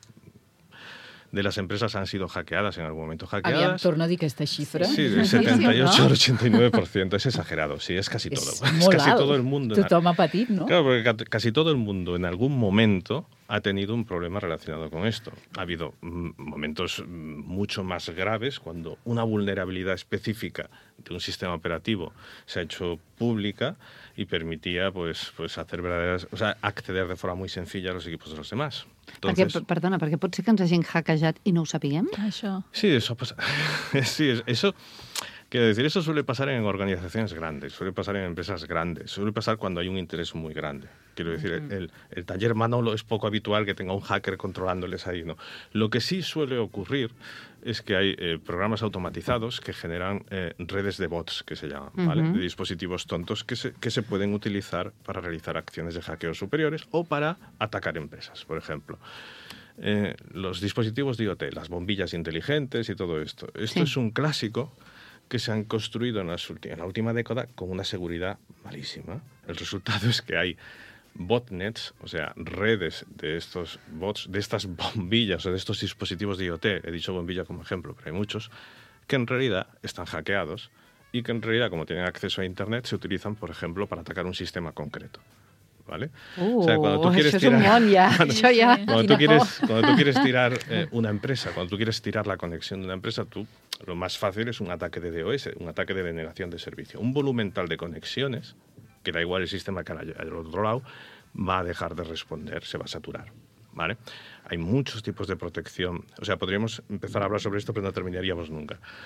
de las empresas han sido hackeadas en algún momento. Hackeadas. Aviam, torna a dir aquesta xifra. Sí, del setenta y ocho al ochenta y nueve por ciento. Es exagerado, sí, es casi todo. Es, es casi alt. todo el mundo. Tothom ha patit, no? Claro, porque casi todo el mundo en algún momento ha tenido un problema relacionado con esto. Ha habido mm, momentos mm, mucho más graves cuando una vulnerabilidad específica de un sistema operativo se ha hecho pública y permitía pues, pues hacer verdaderas, o sea, acceder de forma muy sencilla a los equipos de los demás. Entonces, perquè, perdona, perquè pot ser que ens hagin hackejat i no ho sapiguem? Això. Sí, eso pasa. Sí, eso... Quiero decir, eso suele pasar en organizaciones grandes, suele pasar en empresas grandes, suele pasar cuando hay un interés muy grande. Quiero decir, uh-huh. el, el taller Manolo es poco habitual que tenga un hacker controlándoles ahí, ¿no? Lo que sí suele ocurrir es que hay eh, programas automatizados que generan eh, redes de bots, que se llaman, ¿vale? Uh-huh. De dispositivos tontos que se, que se pueden utilizar para realizar acciones de hackeo superiores o para atacar empresas, por ejemplo. Eh, los dispositivos de IoT, las bombillas inteligentes y todo esto. Esto sí. Es un clásico que se han construido en, las ulti- en la última década con una seguridad malísima. El resultado es que hay botnets, o sea, redes de estos bots, de estas bombillas o de estos dispositivos de IoT, he dicho bombilla como ejemplo, pero hay muchos, que en realidad están hackeados y que en realidad, como tienen acceso a Internet, se utilizan, por ejemplo, para atacar un sistema concreto. ¿Vale? Uh, o sea, cuando tú quieres tirar, un ja. Cuando, ja. Cuando, tú quieres, cuando tú quieres tirar eh, una empresa, cuando tú quieres tirar la conexión de una empresa, tú lo más fácil es un ataque de D O S, un ataque de denegación de servicio. Un volumen tal de conexiones, que da igual el sistema que haya al otro lado, va a dejar de responder, se va a saturar. ¿Vale? Hay muchos tipos de protección. O sea, podríamos empezar a hablar sobre esto, pero no terminaríamos nunca.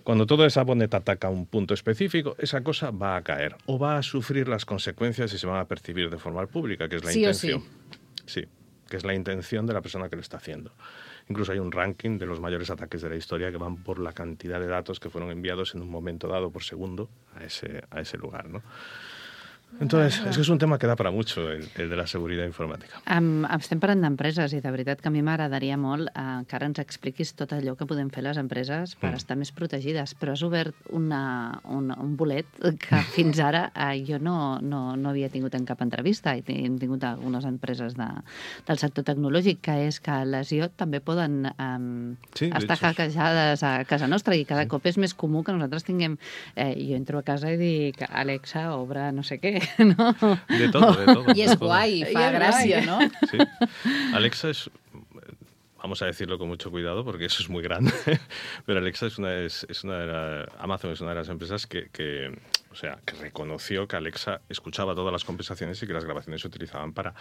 Cuando toda esa boneta ataca un punto específico, esa cosa va a caer o va a sufrir las consecuencias y se van a percibir de forma pública, que es la Sí o intención. sí. Sí, que es la intención de la persona que lo está haciendo. Incluso hay un ranking de los mayores ataques de la historia que van por la cantidad de datos que fueron enviados en un momento dado por segundo a ese, a ese lugar, ¿no? Entonces, és que és un tema que da para mucho, el, el de la seguretat informàtica. Um, estem parlant d'empreses i de veritat que a mi m'agradaria molt uh, que ara ens expliquis tot allò que podem fer les empreses per mm. estar més protegides, però has obert una, un, un bolet que fins ara uh, jo no, no, no havia tingut en cap entrevista i hem tingut algunes empreses de, del sector tecnològic, que és que les I O també poden um, sí, estar hackejades a casa nostra i cada cop és més comú que nosaltres tinguem... Eh, jo entro a casa i dic, Alexa, obre no sé què, ¿no? De todo, de todo. Y es guay, fa gracia, ¿no? Sí. Alexa es, vamos a decirlo con mucho cuidado porque eso es muy grande, pero Alexa es una, es, es una de la, Amazon es una de las empresas que, que, o sea, que reconoció que Alexa escuchaba todas las conversaciones y que las grabaciones se utilizaban para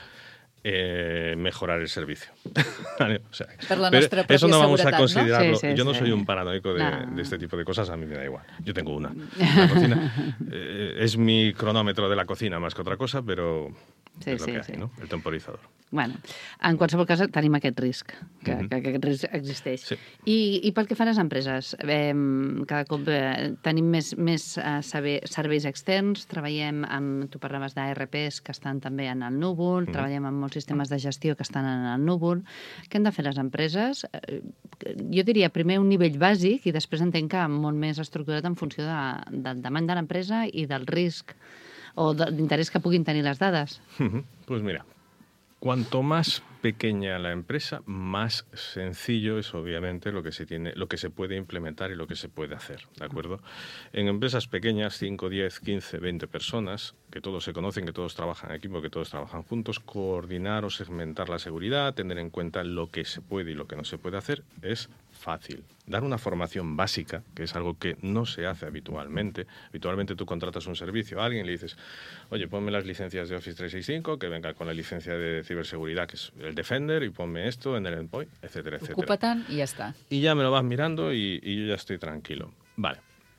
eh, mejorar el servicio. Vale, o sea, pero eso no vamos a considerarlo. ¿No? Sí, sí, yo no sí. soy un paranoico de, no. de este tipo de cosas, a mí me da igual. Yo tengo una. La cocina eh, es mi cronòmetre de la cocina más que otra cosa, pero sí, és el sí, que hay, sí. ¿no? El temporizador. Bueno, en qualsevol cas tenim aquest risc, que, mm-hmm. que, que aquest risc existeix. Sí. I, I pel que fa a les empreses, eh, cada cop eh, tenim més, més eh, serveis externs, treballem amb, tu parlaves d'A R Ps que estan també en el núvol, mm-hmm. treballem amb molts sistemes de gestió que estan en el núvol. Què han de fer les empreses? Eh, jo diria primer un nivell bàsic i després entenc que molt més estructurat en funció de, del demany de l'empresa i del risc o de l'interès que puguin tenir les dades. Mm-hmm. Pues mira, cuanto más pequeña la empresa, más sencillo es obviamente lo que se tiene, lo que se puede implementar y lo que se puede hacer, ¿de acuerdo? En empresas pequeñas, cinco, diez, quince, veinte personas, que todos se conocen, que todos trabajan en equipo, que todos trabajan juntos, coordinar o segmentar la seguridad, tener en cuenta lo que se puede y lo que no se puede hacer, es fácil. Dar una formación básica, que es algo que no se hace habitualmente. Habitualmente tú contratas un servicio a alguien y le dices, oye, ponme las licencias de Office trescientos sesenta y cinco, que venga con la licencia de ciberseguridad, que es el Defender, y ponme esto en el endpoint, etcétera, etcétera. Ocúpate y ya está. Y ya me lo vas mirando y, y yo ya estoy tranquilo. Vale.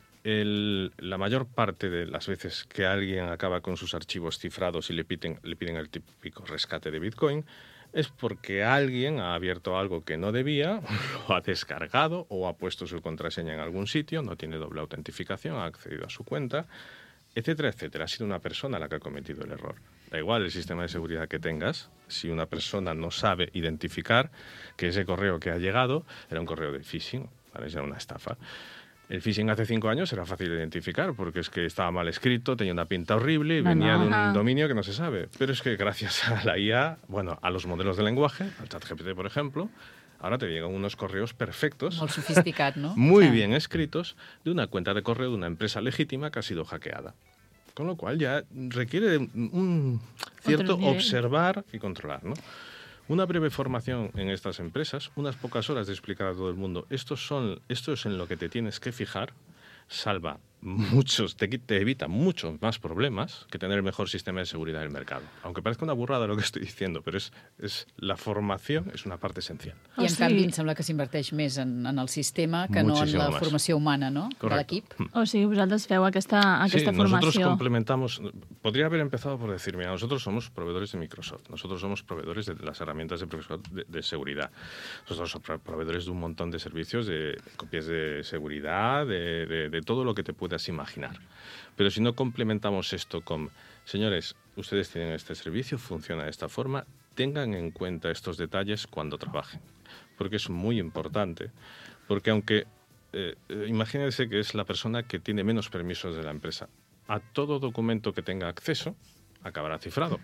El, la mayor parte de las veces que alguien acaba con sus archivos cifrados y le piden, le piden el típico rescate de Bitcoin, es porque alguien ha abierto algo que no debía, lo ha descargado o ha puesto su contraseña en algún sitio, no tiene doble autentificación, ha accedido a su cuenta, etcétera, etcétera. Ha sido una persona la que ha cometido el error. Da igual el sistema de seguridad que tengas, si una persona no sabe identificar que ese correo que ha llegado era un correo de phishing, ¿vale? Era una estafa. El phishing hace cinco años era fácil de identificar porque es que estaba mal escrito, tenía una pinta horrible y no, venía no. de un Ajá. dominio que no se sabe. Pero es que gracias a la I A, bueno, a los modelos de lenguaje, al ChatGPT, por ejemplo, ahora te llegan unos correos perfectos, muy sofisticados, ¿no? muy bien escritos, de una cuenta de correo de una empresa legítima que ha sido hackeada. Con lo cual ya requiere de un cierto observar y controlar, ¿no? Una breve formación en estas empresas, unas pocas horas de explicar a todo el mundo, estos son, esto es en lo que te tienes que fijar, salva muchos, te, te evita muchos más problemas que tener el mejor sistema de seguridad del mercado. Aunque parezca una burrada lo que estoy diciendo, però és, és, la formació és una part essencial. I en oh, sí. canvi em sembla que s'inverteix més en, en el sistema que Muchísimo no en la más. formació humana, ¿no? Correcto. De l'equip. O sigui, vosaltres feu aquesta, aquesta sí, formació. Nosotros complementamos, podría haber empezado por decir, mira, nosotros somos proveedores de Microsoft, nosotros somos proveedores de las herramientas de, de, de seguridad, nosotros somos proveedores de un montón de servicios, de copias de seguridad, de, de, de todo lo que te puedas imaginar. Pero si no complementamos esto con, señores, ustedes tienen este servicio, funciona de esta forma, tengan en cuenta estos detalles cuando trabajen, porque es muy importante, porque aunque, eh, imagínense que es la persona que tiene menos permisos de la empresa, a todo documento que tenga acceso acabará cifrado.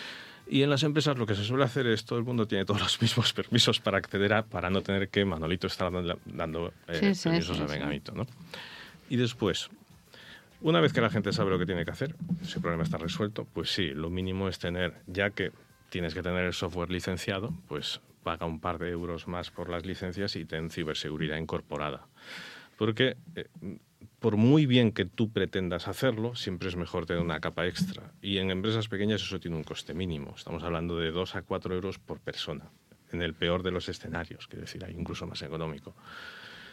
Y en las empresas lo que se suele hacer es todo el mundo tiene todos los mismos permisos para acceder a, para no tener que Manolito estar dando, dando eh, sí, permisos sí, sí, a Bengamito, ¿no? Y después, una vez que la gente sabe lo que tiene que hacer, si el problema está resuelto, pues sí, lo mínimo es tener, ya que tienes que tener el software licenciado, pues paga un par de euros más por las licencias y ten ciberseguridad incorporada. Porque eh, por muy bien que tú pretendas hacerlo, siempre es mejor tener una capa extra. Y en empresas pequeñas eso tiene un coste mínimo. Estamos hablando de dos a cuatro euros por persona, en el peor de los escenarios, que decir, hay incluso más económico.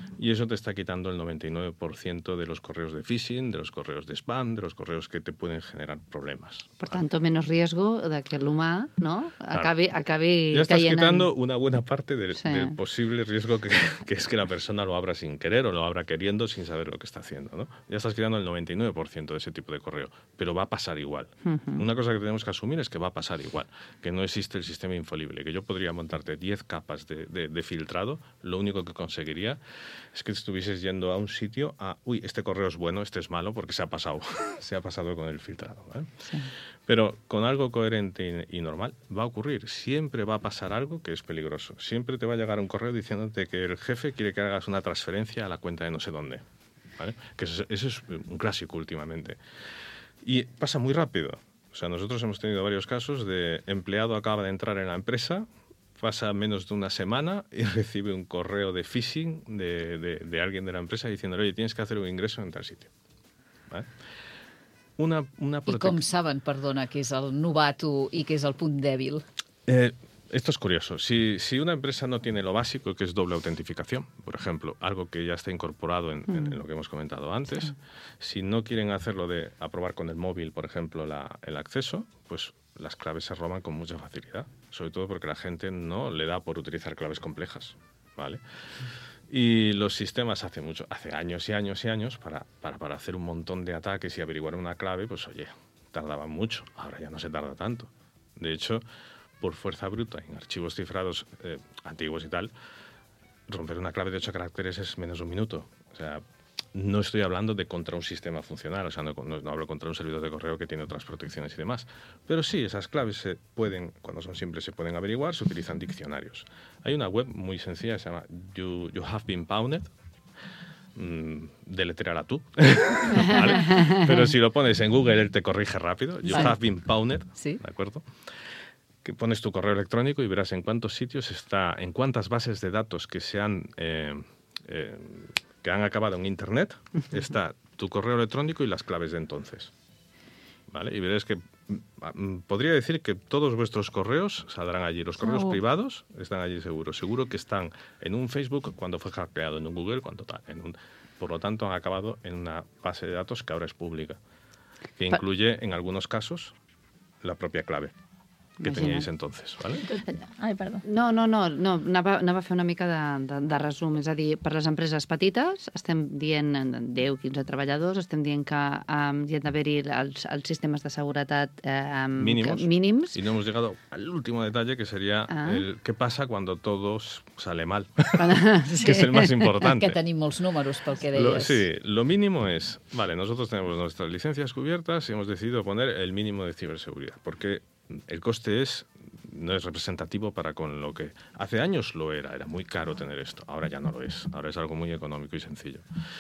y eso te está quitando el noventa y nueve por ciento de los correos de phishing, de los correos de spam, de los correos que te pueden generar problemas. Por tanto, menos riesgo de que l'humà, no? acabi, acabi ya estás caient quitando en... una buena parte del, Sí. del posible riesgo que, que es que la persona lo abra sin querer o lo abra queriendo sin saber lo que está haciendo, ¿no? Ya estás quitando el noventa y nueve por ciento de ese tipo de correo, pero va a pasar igual. Uh-huh. Una cosa que tenemos que asumir es que va a pasar igual, que no existe el sistema infalible, que yo podría montarte diez capas de, de, de filtrado, lo único que conseguiría es que estuvieses yendo a un sitio a, uy, este correo es bueno, este es malo, porque se ha pasado, se ha pasado con el filtrado, ¿vale? Sí. Pero con algo coherente y, y normal va a ocurrir. Siempre va a pasar algo que es peligroso. Siempre te va a llegar un correo diciéndote que el jefe quiere que hagas una transferencia a la cuenta de no sé dónde, ¿vale? Que eso, eso es un clásico últimamente. Y pasa muy rápido. O sea, nosotros hemos tenido varios casos de empleado acaba de entrar en la empresa, pasa menos de una semana y recibe un correo de phishing de, de, de alguien de la empresa diciéndole, oye, tienes que hacer un ingreso en tal sitio, ¿vale? Una, una I com saben, perdona, que és el novato i que és el punt dèbil? Eh, esto es curioso. Si, si una empresa no tiene lo básico, que es doble autentificación, por ejemplo, algo que ya está incorporado en, mm. en, en lo que hemos comentado antes, sí. Si no quieren hacerlo de aprobar con el móvil, por ejemplo, la, el acceso, pues las claves se roban con mucha facilidad, sobre todo porque la gente no le da por utilizar claves complejas, ¿vale? Y los sistemas hace mucho, hace años y años y años, para, para, para hacer un montón de ataques y averiguar una clave, pues oye, tardaban mucho. Ahora ya no se tarda tanto. De hecho, por fuerza bruta, en archivos cifrados eh, antiguos y tal, romper una clave de ocho caracteres es menos de un minuto. O sea, no estoy hablando de contra un sistema funcional, o sea, no, no, no hablo contra un servidor de correo que tiene otras protecciones y demás. Pero sí, esas claves se pueden, cuando son simples, se pueden averiguar, se utilizan diccionarios. Hay una web muy sencilla, se llama You, you Have Been Pwned. Mm, deletréala tú, ¿vale? Pero si lo pones en Google, él te corrige rápido. You vale. Have Been Pwned, ¿Sí? ¿De acuerdo? Que pones tu correo electrónico y verás en cuántos sitios está, en cuántas bases de datos que se han... Eh, eh, que han acabado en Internet, está tu correo electrónico y las claves de entonces, ¿vale? Y veréis que mm, podría decir que todos vuestros correos saldrán allí. Los correos oh. privados están allí seguros. Seguro que están en un Facebook cuando fue hackeado, en un Google cuando tal. En un, por lo tanto, han acabado en una base de datos que ahora es pública, que incluye, en algunos casos, la propia clave que Imagina. teníais entonces, ¿vale? Ai, perdó. No, no, no, no anava, anava a fer una mica de, de, de resum. És a dir, per les empreses petites estem dient deu, quinze treballadors, estem dient que um, hi ha d'haver-hi els, els sistemes de seguretat um, mínimos, que, mínims. Y no hemos llegado al último detalle, que sería ah. el qué pasa cuando todo sale mal, sí. que es el más importante. Que tenim molts números, pel que deies. Lo, sí, lo mínimo es, vale, nosotros tenemos nuestras licencias cubiertas y hemos decidido poner el mínimo de ciberseguridad, porque el coste es no es representativo para con lo que hace años lo era, era muy caro tener esto, ahora ya no lo es, ahora es algo muy económico y sencillo.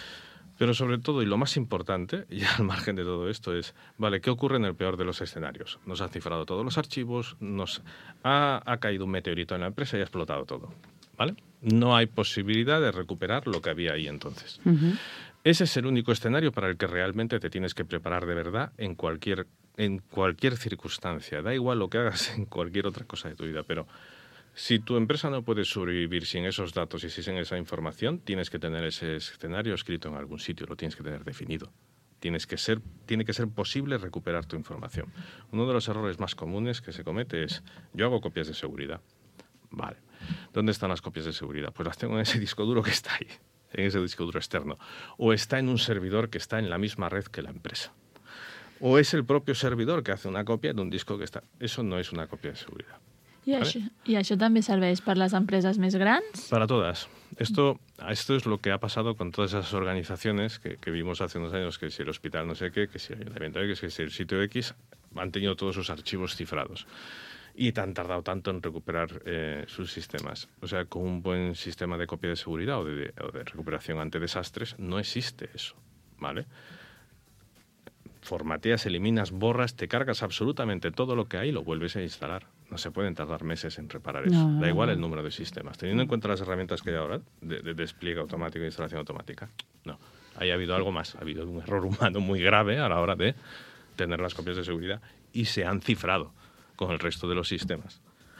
Pero sobre todo, y lo más importante, y al margen de todo esto, es, vale, ¿qué ocurre en el peor de los escenarios? Nos han cifrado todos los archivos, nos ha, ha caído un meteorito en la empresa y ha explotado todo, ¿vale? No hay posibilidad de recuperar lo que había ahí entonces. Uh-huh. Ese es el único escenario para el que realmente te tienes que preparar de verdad en cualquier, en cualquier circunstancia. Da igual lo que hagas en cualquier otra cosa de tu vida, pero si tu empresa no puede sobrevivir sin esos datos y sin esa información, tienes que tener ese escenario escrito en algún sitio, lo tienes que tener definido. Tienes que ser, tiene que ser posible recuperar tu información. Uno de los errores más comunes que se comete es, yo hago copias de seguridad. Vale. ¿Dónde están las copias de seguridad? Pues las tengo en ese disco duro que está ahí, en ese disco duro externo. O está en un servidor que está en la misma red que la empresa. O es el propio servidor que hace una copia de un disco que está... Eso no es una copia de seguridad. I, ¿vale? això, I això també serveix per les empreses més grans? Para todas. Esto, esto es lo que ha pasado con todas esas organizaciones que, que vimos hace unos años, que si el hospital no sé qué, que si el ayuntamiento X, que si el sitio X, han tenido todos sus archivos cifrados. Y te han tardado tanto en recuperar eh, sus sistemas. O sea, con un buen sistema de copia de seguridad o de, o de recuperación ante desastres, no existe eso, ¿vale? Formateas, eliminas, borras, te cargas absolutamente todo lo que hay y lo vuelves a instalar. No se pueden tardar meses en reparar eso. No. Da igual el número de sistemas. Teniendo en cuenta las herramientas que hay ahora, de, de despliegue automático e instalación automática, no. Ahí ha habido algo más. Ha habido un error humano muy grave a la hora de tener las copias de seguridad y se han cifrado con el resto de los sistemas.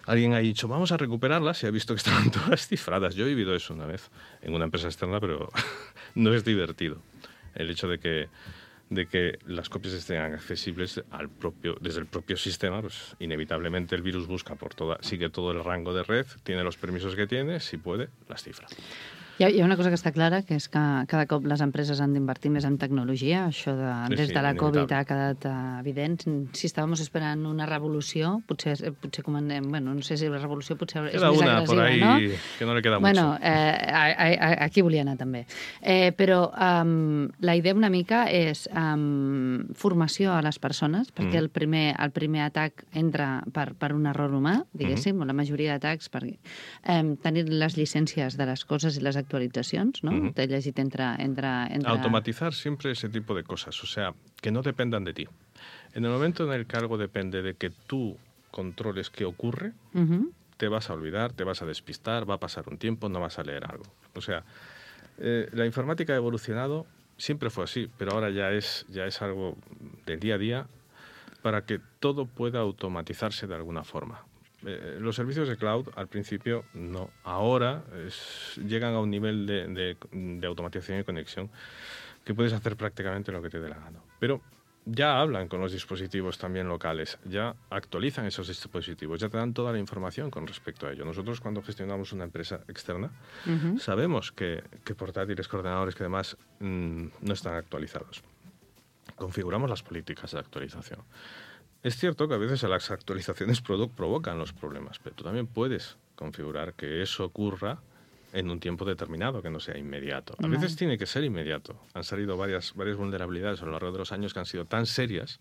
alguien ha dicho, vamos a recuperarlas y ha visto que estaban todas cifradas. Yo he vivido eso una vez en una empresa externa, pero no es divertido. El hecho de que, de que las copias estén accesibles al propio, desde el propio sistema, pues inevitablemente el virus busca por toda, sigue todo el rango de red, tiene los permisos que tiene, si puede, las cifra. Hi ha, hi ha una cosa que està clara, que és que cada cop les empreses han d'invertir més en tecnologia. Això de, Sí, des sí, de la Covid inevitable. ha quedat uh, evident. Si estàvem esperant una revolució, potser, potser comandem... Bueno, no sé si la revolució potser és Queda més una por agressiva, ahí no? que no le queda Bueno, mucho. eh, a, a, a, aquí volia anar també. Eh, però um, la idea una mica és um, formació a les persones, perquè Mm. el, primer, el primer atac entra per, per un error humà, diguéssim, Mm-hmm. o la majoria d'atacs, per um, tenir les llicències de les coses i les actualitzacions, ¿no? Ujú. T'he llegit entre, entre, entre... Automatizar siempre ese tipo de cosas, o sea, que no dependan de ti. En el momento en el que algo depende de que tú controles qué ocurre, Ujú. te vas a olvidar, te vas a despistar, va a pasar un tiempo, no vas a leer algo. O sea, eh, la informática ha evolucionado, siempre fue así, pero ahora ya es, ya es algo del día a día para que todo pueda automatizarse de alguna forma. Eh, los servicios de cloud al principio no, ahora es- llegan a un nivel de, de- de automatización y conexión que puedes hacer prácticamente lo que te dé la gana. Pero ya hablan con los dispositivos también locales, ya actualizan esos dispositivos, ya te dan toda la información con respecto a ello. Nosotros cuando gestionamos una empresa externa Ujú. sabemos que, que portátiles, que ordenadores, que demás mm, no están actualizados. Configuramos las políticas de actualización. Es cierto que a veces las actualizaciones produ- provocan los problemas, pero tú también puedes configurar que eso ocurra en un tiempo determinado, que no sea inmediato. A Vale. veces tiene que ser inmediato. Han salido varias, varias vulnerabilidades a lo largo de los años que han sido tan serias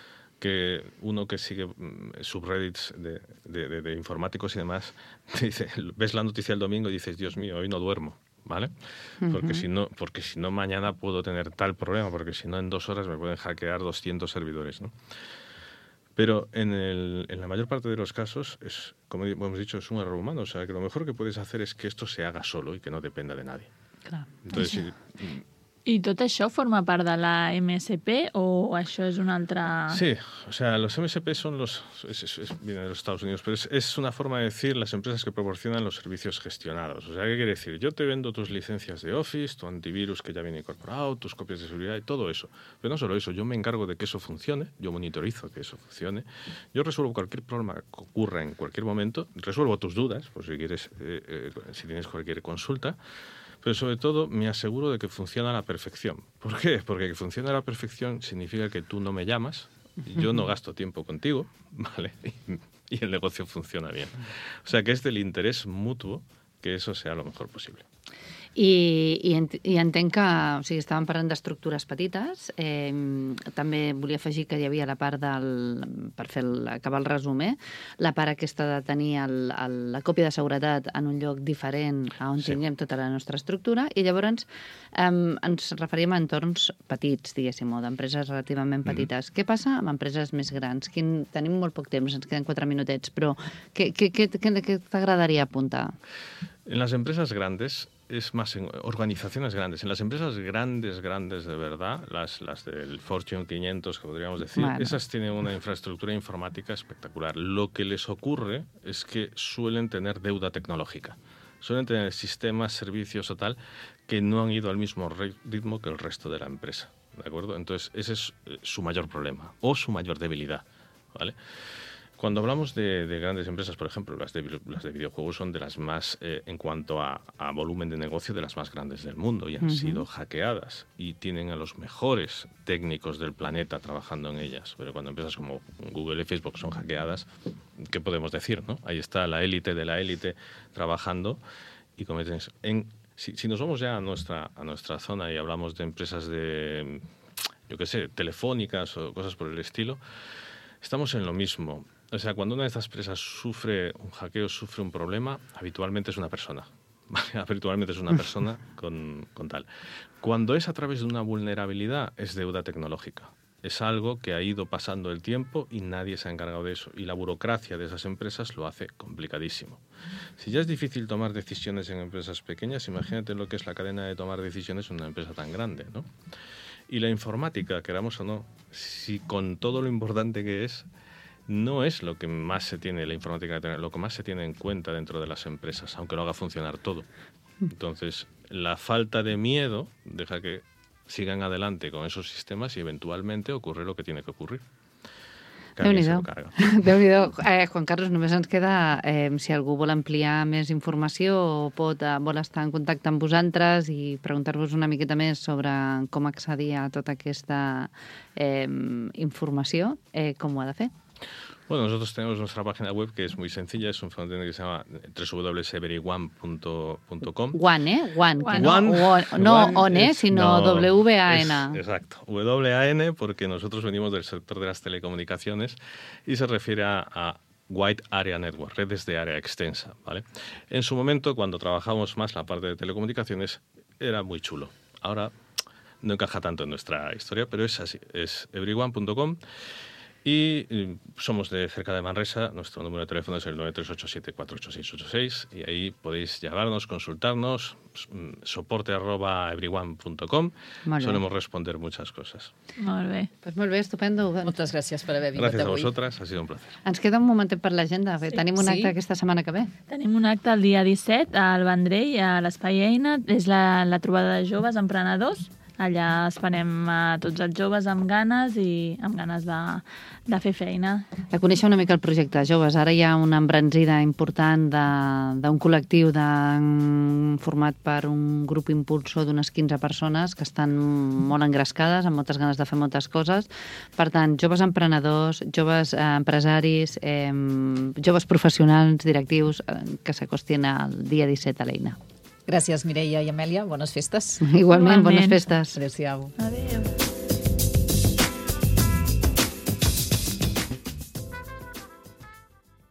que uno que sigue mm, subreddits de, de- de- de informáticos y demás, dice, ves la noticia el domingo y dices, Dios mío, hoy no duermo, ¿vale? Porque Ujú. si no, porque si no mañana puedo tener tal problema, porque si no en dos horas me pueden hackear doscientos servidores, ¿no? Pero en, el, en la mayor parte de los casos, es, como hemos dicho, es un error humano. O sea, que lo mejor que puedes hacer es que esto se haga solo y que no dependa de nadie. Clar. Entonces, si- I tot això forma part de la M S P o això és una altra... sí, o sea, los M S P son los, es, es- es- viene de los Estados Unidos, pero es, es una forma de decir las empresas que proporcionan los servicios gestionados. O sea, ¿qué quiere decir? Yo te vendo tus licencias de Office, tu antivirus que ya viene incorporado, tus copias de seguridad y todo eso. Pero no solo eso, yo me encargo de que eso funcione, yo monitorizo que eso funcione, yo resuelvo cualquier problema que ocurra en cualquier momento, resuelvo tus dudas, por si quieres, eh, eh, si tienes cualquier consulta, pero sobre todo me aseguro de que funciona a la perfección. ¿Por qué? Porque que funcione a la perfección significa que tú no me llamas, yo no gasto tiempo contigo, ¿vale? Y, y el negocio funciona bien. O sea que es del interés mutuo que eso sea lo mejor posible. I, i, ent I entenc que, o sigui, estàvem parlant d'estructures petites. Eh, també volia afegir que hi havia la part del, per fer el, acabar el resum, eh? La part aquesta de tenir el, el, la còpia de seguretat en un lloc diferent a on Sí. tinguem tota la nostra estructura, i llavors eh, ens referíem a entorns petits, diguéssim, o d'empreses relativament petites. Mm-hmm. Què passa amb empreses més grans? Quin, tenim molt poc temps, ens queden quatre minutets, però què, què, què, què, què t'agradaria apuntar? En las empresas grandes es más en organizaciones grandes. En las empresas grandes, grandes de verdad, las, las del Fortune quinientos, que podríamos decir, Bueno. esas tienen una infraestructura informática espectacular. Lo que les ocurre es que suelen tener deuda tecnológica. Suelen tener sistemas, servicios o tal, que no han ido al mismo ritmo que el resto de la empresa. ¿De acuerdo? Entonces, ese es eh, su mayor problema o su mayor debilidad. ¿Vale? Cuando hablamos de, de grandes empresas, por ejemplo, las de, las de videojuegos son de las más, eh, en cuanto a, a volumen de negocio, de las más grandes del mundo y han Ujú. sido hackeadas y tienen a los mejores técnicos del planeta trabajando en ellas. Pero cuando empresas como Google y Facebook son hackeadas, ¿qué podemos decir, no? Ahí está la élite de la élite trabajando y cometen eso. En, si, si nos vamos ya a nuestra, a nuestra zona y hablamos de empresas de, yo qué sé, telefónicas o cosas por el estilo, estamos en lo mismo. O sea, cuando una de estas empresas sufre un hackeo, sufre un problema, habitualmente es una persona. ¿Vale? Habitualmente es una persona con, con tal. Cuando es a través de una vulnerabilidad, es deuda tecnológica. Es algo que ha ido pasando el tiempo y nadie se ha encargado de eso. Y la burocracia de esas empresas lo hace complicadísimo. Si ya es difícil tomar decisiones en empresas pequeñas, imagínate lo que es la cadena de tomar decisiones en una empresa tan grande, ¿no? Y la informática, queramos o no, si con todo lo importante que es, no es lo que más se tiene, la informática, lo que más se tiene en cuenta dentro de las empresas, aunque lo haga funcionar todo. Entonces, la falta de miedo deja que sigan adelante con esos sistemas y eventualmente ocurre lo que tiene que ocurrir. Déu-n'hi-do. Déu-n'hi-do. Eh, Juan Carlos, només ens queda, eh, si algú vol ampliar més informació o pot, eh, vol estar en contacte amb vosaltres i preguntar-vos una miqueta més sobre com accedir a tota aquesta eh, informació, eh, com ho ha de fer? Bueno, nosotros tenemos nuestra página web que es muy sencilla, es un frontend que se llama doble u doble u doble u punto everyone punto com. One, ¿eh? One. One. No, One. no One on, ¿eh? es, Sino no, W A N. Es, exacto, W A N porque nosotros venimos del sector de las telecomunicaciones y se refiere a, a Wide Area Network, redes de área extensa, ¿vale? En su momento, cuando trabajamos más la parte de telecomunicaciones, era muy chulo. Ahora no encaja tanto en nuestra historia, pero es así, es everyone punto com. Y somos de cerca de Manresa, nuestro número de teléfono es el nueve tres ocho siete cuatro ocho seis ocho seis y ahí podéis llamarnos, consultarnos, soporte arroba everyone punto com. Solemos responder muchas cosas. Molt bé. Pues molt bé, estupendo. Moltes gràcies per haver vingut Gràcies avui. a vosaltres, ha sido un placer. Ens queda un momentet per l'agenda. Sí. Tenim un Sí. acte aquesta setmana que ve. Tenim un acte el dia disset al Vendrell, a l'Espai Eina. És la, la trobada de joves emprenedors. Allà esperem a tots els joves amb ganes i amb ganes de, de fer feina. De conèixer una mica el projecte de joves. Ara hi ha una embranzida important d'un col·lectiu de, format per un grup impulsor d'unes quinze persones que estan molt engrescades, amb moltes ganes de fer moltes coses. Per tant, joves emprenedors, joves eh, empresaris, eh, joves professionals, directius, eh, que s'acostin al dia disset a l'Eina. Gràcies, Mireia i Amèlia. Bones festes. Igualment, Igualment. bones festes. Adéu-siau. Adéu.